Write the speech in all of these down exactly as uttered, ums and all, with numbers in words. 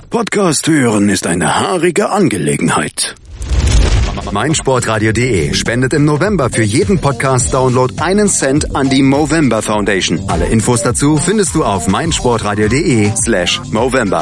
Podcast hören ist eine haarige Angelegenheit. meinsportradio punkt de spendet im November für jeden Podcast-Download einen Cent an die Movember Foundation. Alle Infos dazu findest du auf meinsportradio punkt de slash Movember.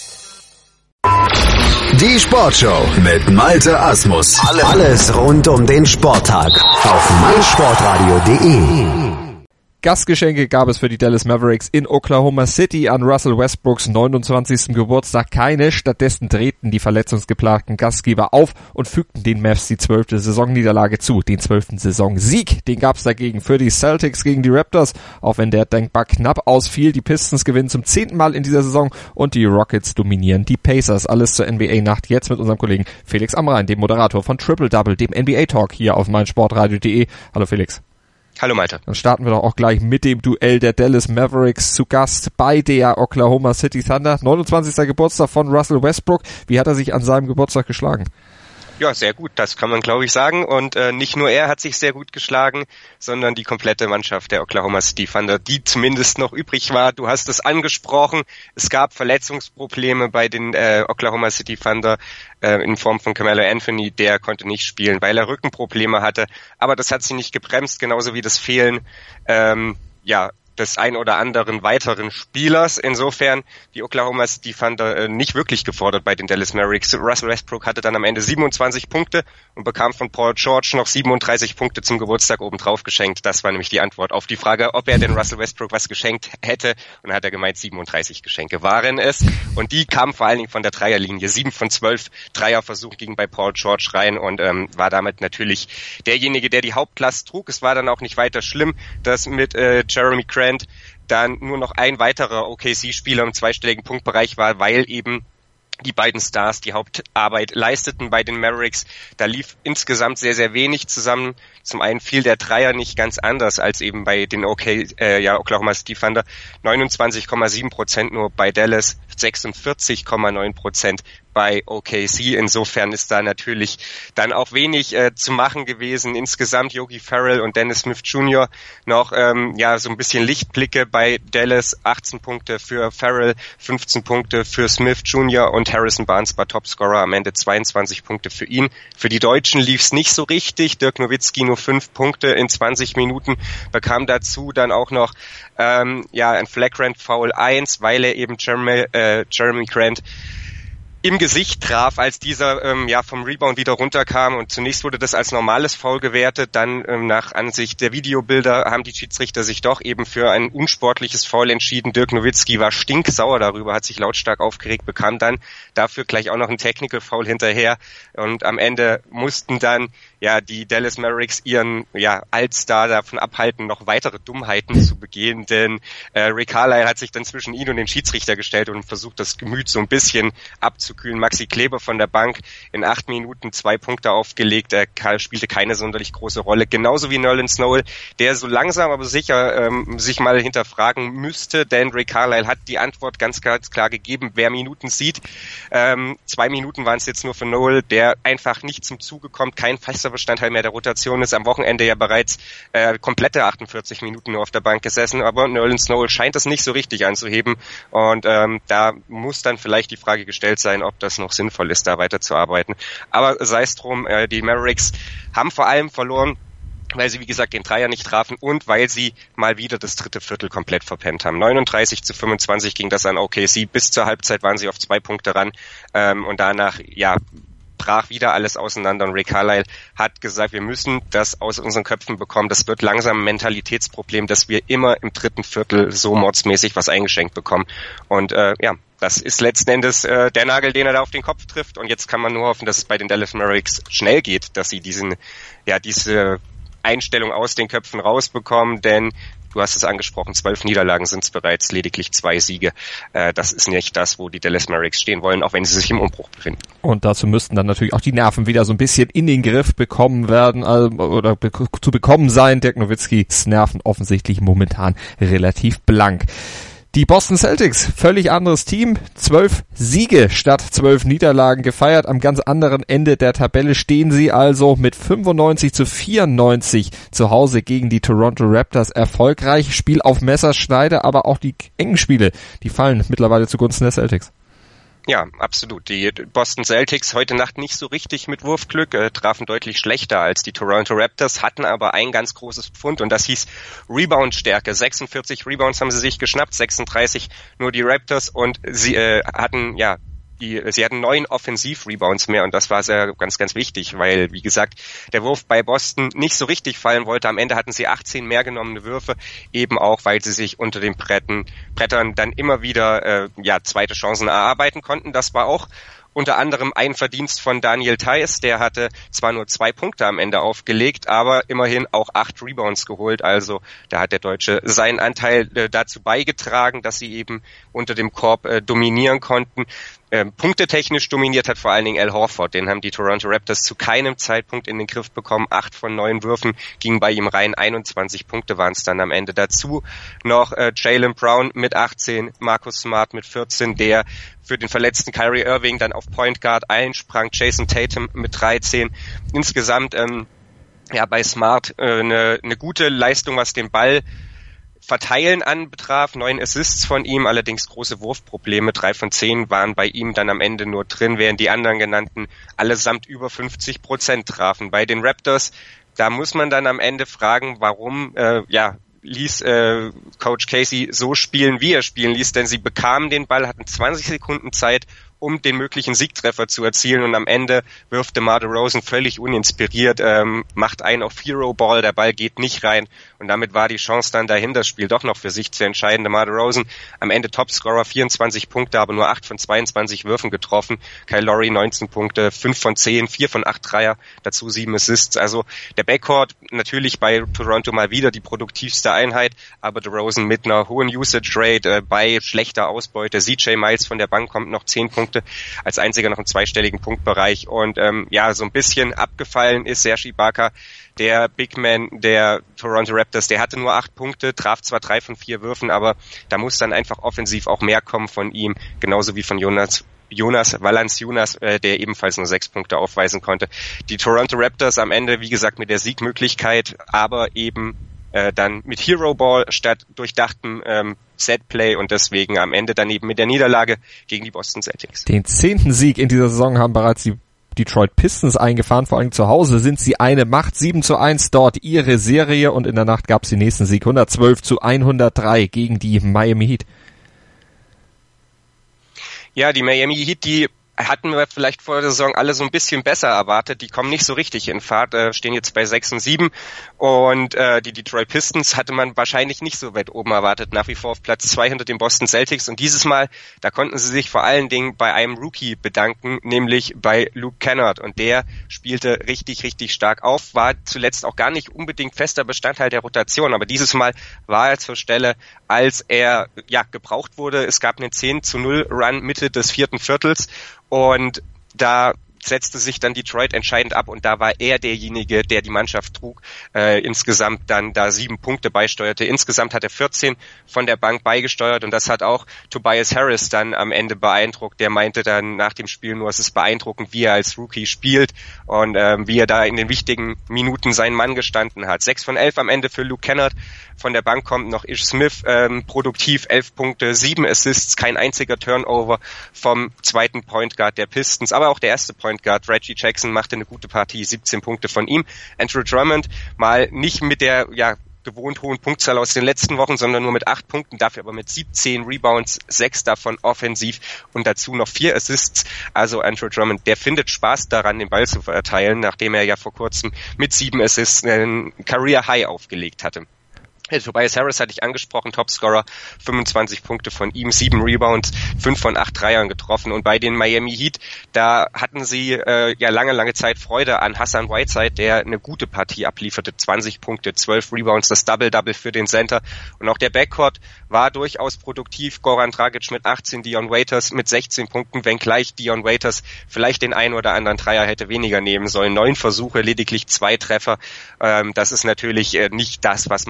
Die Sportshow mit Malte Asmus. Alles rund um den Sporttag auf meinsportradio punkt de. Gastgeschenke gab es für die Dallas Mavericks in Oklahoma City an Russell Westbrooks neunundzwanzigsten Geburtstag keine. Stattdessen drehten die verletzungsgeplagten Gastgeber auf und fügten den Mavs die zwölfte Saisonniederlage zu. Den zwölften Saisonsieg, den gab es dagegen für die Celtics gegen die Raptors, auch wenn der denkbar knapp ausfiel. Die Pistons gewinnen zum zehnten Mal in dieser Saison und die Rockets dominieren die Pacers. Alles zur N B A-Nacht jetzt mit unserem Kollegen Felix Amrain, dem Moderator von Triple Double, dem N B A-Talk hier auf meinsportradio punkt de. Hallo Felix. Hallo Malte. Dann starten wir doch auch gleich mit dem Duell der Dallas Mavericks zu Gast bei der Oklahoma City Thunder. neunundzwanzigster Geburtstag von Russell Westbrook. Wie hat er sich an seinem Geburtstag geschlagen? Ja, sehr gut, das kann man glaube ich sagen. Und äh, nicht nur er hat sich sehr gut geschlagen, sondern die komplette Mannschaft der Oklahoma City Thunder, die zumindest noch übrig war. Du hast es angesprochen, es gab Verletzungsprobleme bei den äh, Oklahoma City Thunder äh, in Form von Carmelo Anthony. Der konnte nicht spielen, weil er Rückenprobleme hatte. Aber das hat sie nicht gebremst, genauso wie das Fehlen ähm, ja des ein oder anderen weiteren Spielers. Insofern die Oklahoma City Thunder äh, nicht wirklich gefordert bei den Dallas Mavericks. Russell Westbrook hatte dann am Ende siebenundzwanzig Punkte und bekam von Paul George noch siebenunddreißig Punkte zum Geburtstag obendrauf geschenkt. Das war nämlich die Antwort auf die Frage, ob er denn Russell Westbrook was geschenkt hätte. Und dann hat er gemeint, siebenunddreißig Geschenke waren es. Und die kamen vor allen Dingen von der Dreierlinie. Sieben von zwölf Dreierversuchen gingen bei Paul George rein und ähm, war damit natürlich derjenige, der die Hauptlast trug. Es war dann auch nicht weiter schlimm, dass mit äh, Jeremy Grant dann nur noch ein weiterer O K C-Spieler im zweistelligen Punktbereich war, weil eben die beiden Stars die Hauptarbeit leisteten bei den Mavericks. Da lief insgesamt sehr, sehr wenig zusammen. Zum einen fiel der Dreier nicht ganz anders als eben bei den OK, äh, ja, Oklahoma City Thunder. neunundzwanzig Komma sieben Prozent nur bei Dallas, sechsundvierzig Komma neun Prozent bei O K C. Insofern ist da natürlich dann auch wenig äh, zu machen gewesen. Insgesamt Yogi Ferrell und Dennis Smith Junior noch ähm, ja so ein bisschen Lichtblicke bei Dallas. achtzehn Punkte für Ferrell, fünfzehn Punkte für Smith Junior und Harrison Barnes war Topscorer, am Ende zweiundzwanzig Punkte für ihn. Für die Deutschen lief's nicht so richtig. Dirk Nowitzki nur fünf Punkte in zwanzig Minuten, bekam dazu dann auch noch ähm, ja ein Flagrant Foul eins, weil er eben Jeremy, äh, Jeremy Grant im Gesicht traf, als dieser ähm, ja vom Rebound wieder runterkam, und zunächst wurde das als normales Foul gewertet, dann ähm, nach Ansicht der Videobilder haben die Schiedsrichter sich doch eben für ein unsportliches Foul entschieden. Dirk Nowitzki war stinksauer darüber, hat sich lautstark aufgeregt, bekam dann dafür gleich auch noch ein Technical Foul hinterher, und am Ende mussten dann ja die Dallas Mavericks ihren ja Altstar davon abhalten, noch weitere Dummheiten zu begehen, denn äh, Rick Carlisle hat sich dann zwischen ihn und den Schiedsrichter gestellt und versucht, das Gemüt so ein bisschen abzukühlen. Maxi Kleber von der Bank in acht Minuten zwei Punkte aufgelegt, er spielte keine sonderlich große Rolle, genauso wie Nerlens Noel, der so langsam aber sicher ähm, sich mal hinterfragen müsste, denn Rick Carlisle hat die Antwort ganz, ganz klar gegeben, wer Minuten sieht. Ähm, zwei Minuten waren es jetzt nur für Noel, der einfach nicht zum Zuge kommt, kein fester Bestandteil mehr der Rotation ist, am Wochenende ja bereits äh, komplette achtundvierzig Minuten nur auf der Bank gesessen, aber Nerlens Noel scheint das nicht so richtig anzuheben, und ähm, da muss dann vielleicht die Frage gestellt sein, ob das noch sinnvoll ist, da weiterzuarbeiten. Aber sei es drum, äh, die Mavericks haben vor allem verloren, weil sie, wie gesagt, den Dreier nicht trafen und weil sie mal wieder das dritte Viertel komplett verpennt haben. neununddreißig zu fünfundzwanzig ging das an O K C. Bis zur Halbzeit waren sie auf zwei Punkte ran, ähm, und danach, ja, brach wieder alles auseinander, und Rick Carlisle hat gesagt, wir müssen das aus unseren Köpfen bekommen. Das wird langsam ein Mentalitätsproblem, dass wir immer im dritten Viertel so mordsmäßig was eingeschenkt bekommen. Und äh, ja, das ist letzten Endes äh, der Nagel, den er da auf den Kopf trifft. Und jetzt kann man nur hoffen, dass es bei den Dallas Mavericks schnell geht, dass sie diesen, ja, diese Einstellung aus den Köpfen rausbekommen, denn du hast es angesprochen, zwölf Niederlagen sind es bereits, lediglich zwei Siege. Äh, das ist nicht das, wo die Dallas Mavericks stehen wollen, auch wenn sie sich im Umbruch befinden. Und dazu müssten dann natürlich auch die Nerven wieder so ein bisschen in den Griff bekommen werden, also, oder be- zu bekommen sein. Dirk Nowitzkis Nerven offensichtlich momentan relativ blank. Die Boston Celtics, völlig anderes Team, zwölf Siege statt zwölf Niederlagen gefeiert. Am ganz anderen Ende der Tabelle stehen sie also mit fünfundneunzig zu vierundneunzig zu Hause gegen die Toronto Raptors erfolgreich. Spiel auf Messerschneide, aber auch die engen Spiele, die fallen mittlerweile zugunsten der Celtics. Ja, absolut. Die Boston Celtics heute Nacht nicht so richtig mit Wurfglück, äh, trafen deutlich schlechter als die Toronto Raptors, hatten aber ein ganz großes Pfund und das hieß Rebound-Stärke. sechsundvierzig Rebounds haben sie sich geschnappt, sechsunddreißig nur die Raptors und sie äh, hatten, ja, Die, sie hatten neun Offensiv-Rebounds mehr und das war sehr ganz, ganz wichtig, weil, wie gesagt, der Wurf bei Boston nicht so richtig fallen wollte. Am Ende hatten sie achtzehn mehr genommene Würfe, eben auch, weil sie sich unter den Bretten, Brettern dann immer wieder äh, ja zweite Chancen erarbeiten konnten. Das war auch unter anderem ein Verdienst von Daniel Theis, der hatte zwar nur zwei Punkte am Ende aufgelegt, aber immerhin auch acht Rebounds geholt. Also da hat der Deutsche seinen Anteil äh, dazu beigetragen, dass sie eben unter dem Korb äh, dominieren konnten. Ähm, punktetechnisch dominiert hat vor allen Dingen Al Horford. Den haben die Toronto Raptors zu keinem Zeitpunkt in den Griff bekommen. Acht von neun Würfen gingen bei ihm rein. einundzwanzig Punkte waren es dann am Ende. Dazu noch äh, Jaylen Brown mit achtzehn, Marcus Smart mit vierzehn, der für den verletzten Kyrie Irving dann auf Point Guard einsprang. Jason Tatum mit dreizehn. Insgesamt ähm, ja bei Smart äh, eine, eine gute Leistung, was den Ball Verteilen anbetraf, neun Assists von ihm, allerdings große Wurfprobleme, drei von zehn waren bei ihm dann am Ende nur drin, während die anderen genannten allesamt über fünfzig Prozent trafen. Bei den Raptors, da muss man dann am Ende fragen, warum, äh, ja, ließ äh, Coach Casey so spielen, wie er spielen ließ, denn sie bekamen den Ball, hatten zwanzig Sekunden Zeit, um den möglichen Siegtreffer zu erzielen und am Ende wirft DeMar DeRozan völlig uninspiriert, ähm, macht einen auf Hero Ball, der Ball geht nicht rein und damit war die Chance dann dahin, das Spiel doch noch für sich zu entscheiden. DeMar DeRozan am Ende Topscorer, vierundzwanzig Punkte, aber nur acht von zweiundzwanzig Würfen getroffen. Kyle Lowry neunzehn Punkte, fünf von zehn, vier von acht Dreier, dazu sieben Assists. Also der Backcourt natürlich bei Toronto mal wieder die produktivste Einheit, aber DeRozan mit einer hohen Usage Rate, äh, bei schlechter Ausbeute. C J Miles von der Bank kommt noch zehn Punkte, als einziger noch im zweistelligen Punktbereich und ähm, ja, so ein bisschen abgefallen ist Serge Ibaka, der Big Man der Toronto Raptors, der hatte nur acht Punkte, traf zwar drei von vier Würfen, aber da muss dann einfach offensiv auch mehr kommen von ihm, genauso wie von Jonas Jonas Valanciunas, äh, der ebenfalls nur sechs Punkte aufweisen konnte. Die Toronto Raptors am Ende, wie gesagt, mit der Siegmöglichkeit, aber eben äh, dann mit Hero Ball statt durchdachtem ähm, Setplay und deswegen am Ende dann eben mit der Niederlage gegen die Boston Celtics. Den zehnten Sieg in dieser Saison haben bereits die Detroit Pistons eingefahren, vor allem zu Hause sind sie eine Macht, sieben zu eins dort ihre Serie und in der Nacht gab es den nächsten Sieg, hundertzwölf zu hundertdrei gegen die Miami Heat. Ja, die Miami Heat, die hatten wir vielleicht vor der Saison alle so ein bisschen besser erwartet. Die kommen nicht so richtig in Fahrt, äh, stehen jetzt bei sechs und sieben und äh, die Detroit Pistons hatte man wahrscheinlich nicht so weit oben erwartet, nach wie vor auf Platz zwei hinter den Boston Celtics und dieses Mal, da konnten sie sich vor allen Dingen bei einem Rookie bedanken, nämlich bei Luke Kennard und der spielte richtig, richtig stark auf, war zuletzt auch gar nicht unbedingt fester Bestandteil der Rotation, aber dieses Mal war er zur Stelle, als er ja gebraucht wurde. Es gab einen zehn zu null Run Mitte des vierten Viertels und da setzte sich dann Detroit entscheidend ab und da war er derjenige, der die Mannschaft trug, äh, insgesamt dann da sieben Punkte beisteuerte. Insgesamt hat er vierzehn von der Bank beigesteuert und das hat auch Tobias Harris dann am Ende beeindruckt. Der meinte dann nach dem Spiel nur, es ist beeindruckend, wie er als Rookie spielt und ähm, wie er da in den wichtigen Minuten seinen Mann gestanden hat. Sechs von elf am Ende für Luke Kennard. Von der Bank kommt noch Ish Smith, ähm, produktiv, elf Punkte, sieben Assists, kein einziger Turnover vom zweiten Point Guard der Pistons, aber auch der erste Point Guard, Reggie Jackson, machte eine gute Partie, siebzehn Punkte von ihm. Andrew Drummond mal nicht mit der ja gewohnt hohen Punktzahl aus den letzten Wochen, sondern nur mit acht Punkten, dafür aber mit siebzehn Rebounds, sechs davon offensiv und dazu noch vier Assists. Also Andrew Drummond, der findet Spaß daran, den Ball zu verteilen, nachdem er ja vor kurzem mit sieben Assists einen Career High aufgelegt hatte. Ja, Tobias Harris hatte ich angesprochen, Topscorer, fünfundzwanzig Punkte von ihm, sieben Rebounds, fünf von acht Dreiern getroffen. Und bei den Miami Heat, da hatten sie äh, ja lange, lange Zeit Freude an Hassan Whiteside, der eine gute Partie ablieferte, zwanzig Punkte, zwölf Rebounds, das Double-Double für den Center. Und auch der Backcourt war durchaus produktiv, Goran Dragic mit achtzehn, Dion Waiters mit sechzehn Punkten, wenngleich Dion Waiters vielleicht den einen oder anderen Dreier hätte weniger nehmen sollen. Neun Versuche, lediglich zwei Treffer. Ähm, das ist natürlich äh, nicht das, was man von ihm kennt.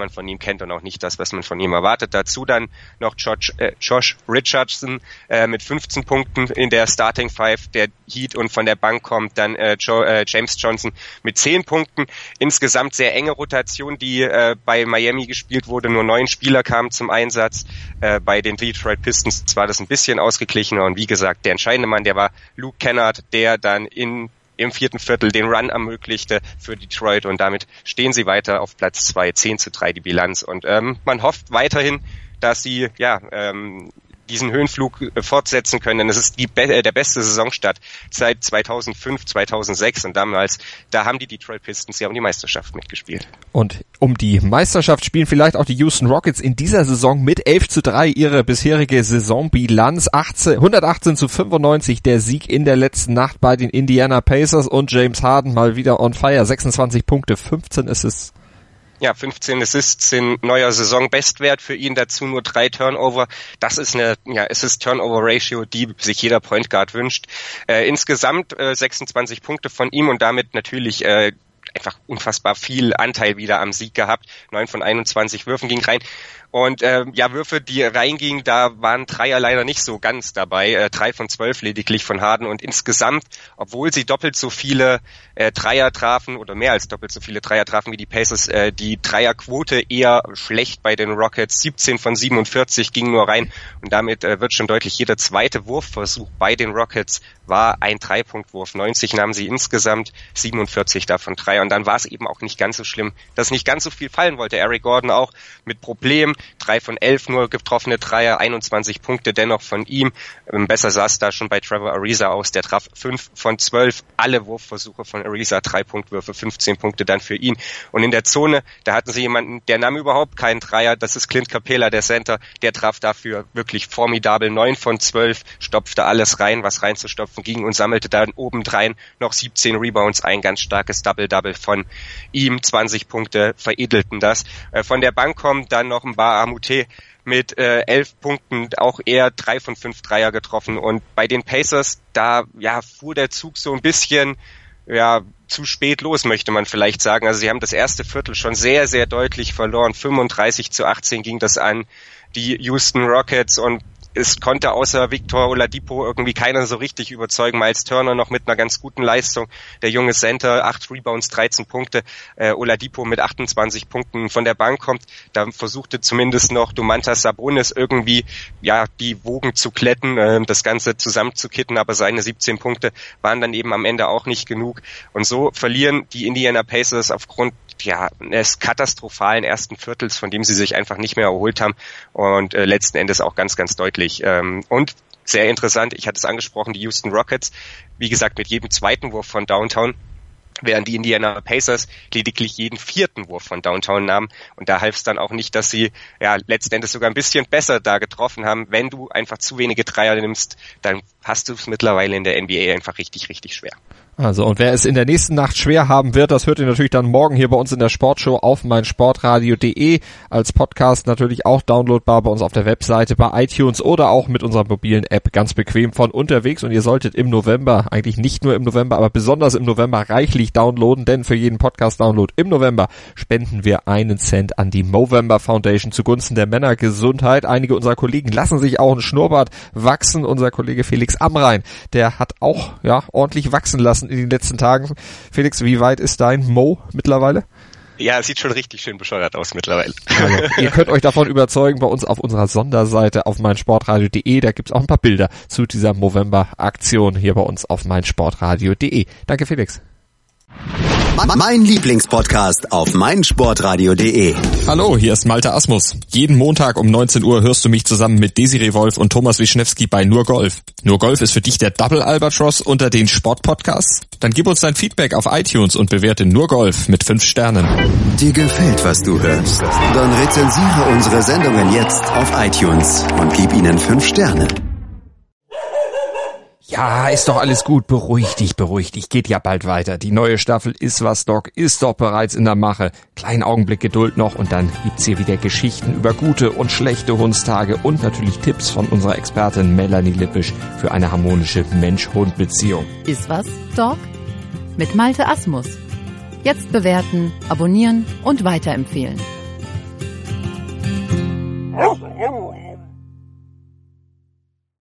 kennt und auch nicht das, was man von ihm erwartet. Dazu dann noch Josh, äh, Josh Richardson äh, mit fünfzehn Punkten in der Starting Five der Heat und von der Bank kommt dann äh, Joe, äh, James Johnson mit zehn Punkten. Insgesamt sehr enge Rotation, die äh, bei Miami gespielt wurde. Nur neun Spieler kamen zum Einsatz. Äh, bei den Detroit Pistons war das ein bisschen ausgeglichener und wie gesagt, der entscheidende Mann, der war Luke Kennard, der dann in im vierten Viertel den Run ermöglichte für Detroit und damit stehen sie weiter auf Platz zwei, zehn zu drei die Bilanz und ähm, man hofft weiterhin, dass sie ja ähm, diesen Höhenflug äh, fortsetzen können, denn es ist die be- äh, der beste Saisonstart seit zweitausendfünf, zweitausendsechs und damals, da haben die Detroit Pistons ja um die Meisterschaft mitgespielt. Und um die Meisterschaft spielen vielleicht auch die Houston Rockets in dieser Saison mit elf zu drei ihre bisherige Saisonbilanz. achtzehn, hundertachtzehn zu fünfundneunzig der Sieg in der letzten Nacht bei den Indiana Pacers und James Harden mal wieder on fire. sechsundzwanzig Punkte, fünfzehn Assists. Ja, fünfzehn Assists sind neuer Saisonbestwert für ihn, dazu nur drei Turnover. Das ist eine ja, Assist-Turnover-Ratio, die sich jeder Point Guard wünscht. Äh, insgesamt äh, sechsundzwanzig Punkte von ihm und damit natürlich äh, einfach unfassbar viel Anteil wieder am Sieg gehabt. neun von einundzwanzig Würfen ging rein. Und äh, ja, Würfe, die reingingen, da waren Dreier leider nicht so ganz dabei. Äh, drei von zwölf lediglich von Harden. Und insgesamt, obwohl sie doppelt so viele äh, Dreier trafen oder mehr als doppelt so viele Dreier trafen wie die Pacers, äh, die Dreierquote eher schlecht bei den Rockets. siebzehn von siebenundvierzig ging nur rein. Und damit äh, wird schon deutlich, jeder zweite Wurfversuch bei den Rockets war ein Dreipunktwurf. neunzig nahmen sie insgesamt, siebenundvierzig davon Dreier. Und dann war es eben auch nicht ganz so schlimm, dass nicht ganz so viel fallen wollte. Eric Gordon auch mit Problemen. drei von elf nur getroffene Dreier, einundzwanzig Punkte dennoch von ihm. Besser sah es da schon bei Trevor Ariza aus, der traf fünf von zwölf, alle Wurfversuche von Ariza, drei Punktwürfe, fünfzehn Punkte dann für ihn. Und in der Zone, da hatten sie jemanden, der nahm überhaupt keinen Dreier, das ist Clint Capela, der Center, der traf dafür wirklich formidabel, neun von zwölf, stopfte alles rein, was reinzustopfen ging und sammelte dann obendrein noch siebzehn Rebounds, ein ganz starkes Double-Double von ihm, zwanzig Punkte veredelten das. Von der Bank kommt dann noch ein Bar Amute mit äh, elf Punkten, auch er drei von fünf Dreier getroffen und bei den Pacers, da ja fuhr der Zug so ein bisschen ja zu spät los, möchte man vielleicht sagen. Also sie haben das erste Viertel schon sehr, sehr deutlich verloren, fünfunddreißig zu achtzehn ging das an die Houston Rockets und es konnte außer Victor Oladipo irgendwie keiner so richtig überzeugen. Miles Turner noch mit einer ganz guten Leistung. Der junge Center, acht Rebounds, dreizehn Punkte. Äh, Oladipo mit achtundzwanzig Punkten von der Bank kommt. Da versuchte zumindest noch Domantas Sabonis irgendwie ja die Wogen zu glätten, äh, das Ganze zusammenzukitten. Aber seine siebzehn Punkte waren dann eben am Ende auch nicht genug. Und so verlieren die Indiana Pacers aufgrund ja, eines katastrophalen ersten Viertels, von dem sie sich einfach nicht mehr erholt haben und äh, letzten Endes auch ganz, ganz deutlich. Ähm, und sehr interessant, ich hatte es angesprochen, die Houston Rockets, wie gesagt, mit jedem zweiten Wurf von Downtown, während die Indiana Pacers lediglich jeden vierten Wurf von Downtown nahmen. Und da half es dann auch nicht, dass sie ja letzten Endes sogar ein bisschen besser da getroffen haben. Wenn du einfach zu wenige Dreier nimmst, dann hast du es mittlerweile in der N B A einfach richtig, richtig schwer. Also, und wer es in der nächsten Nacht schwer haben wird, das hört ihr natürlich dann morgen hier bei uns in der Sportshow auf meinsportradio punkt de, als Podcast natürlich auch downloadbar bei uns auf der Webseite, bei iTunes oder auch mit unserer mobilen App ganz bequem von unterwegs. Und ihr solltet im November, eigentlich nicht nur im November, aber besonders im November reichlich downloaden, denn für jeden Podcast-Download im November spenden wir einen Cent an die Movember Foundation zugunsten der Männergesundheit. Einige unserer Kollegen lassen sich auch einen Schnurrbart wachsen. Unser Kollege Felix Amrain, der hat auch ja ordentlich wachsen lassen in den letzten Tagen. Felix, wie weit ist dein Mo mittlerweile? Ja, es sieht schon richtig schön bescheuert aus mittlerweile. Also, ihr könnt euch davon überzeugen bei uns auf unserer Sonderseite auf meinsportradio punkt de. Da gibt's auch ein paar Bilder zu dieser Movember-Aktion hier bei uns auf meinsportradio punkt de. Danke, Felix. Mein Lieblingspodcast auf meinsportradio punkt de. Hallo, hier ist Malte Asmus. Jeden Montag um neunzehn Uhr hörst du mich zusammen mit Desiree Wolf und Thomas Wischnewski bei Nur Golf. Nur Golf ist für dich der Double Albatross unter den Sportpodcasts? Dann gib uns dein Feedback auf iTunes und bewerte Nur Golf mit fünf Sternen. Dir gefällt, was du hörst? Dann rezensiere unsere Sendungen jetzt auf iTunes und gib ihnen fünf Sterne. Ja, ist doch alles gut. Beruhig dich, beruhig dich. Geht ja bald weiter. Die neue Staffel Ist was, Doc ist doch bereits in der Mache. Kleinen Augenblick Geduld noch und dann gibt's hier wieder Geschichten über gute und schlechte Hundstage und natürlich Tipps von unserer Expertin Melanie Lippisch für eine harmonische Mensch-Hund-Beziehung. Ist was, Doc? Mit Malte Asmus. Jetzt bewerten, abonnieren und weiterempfehlen. Aus, aus.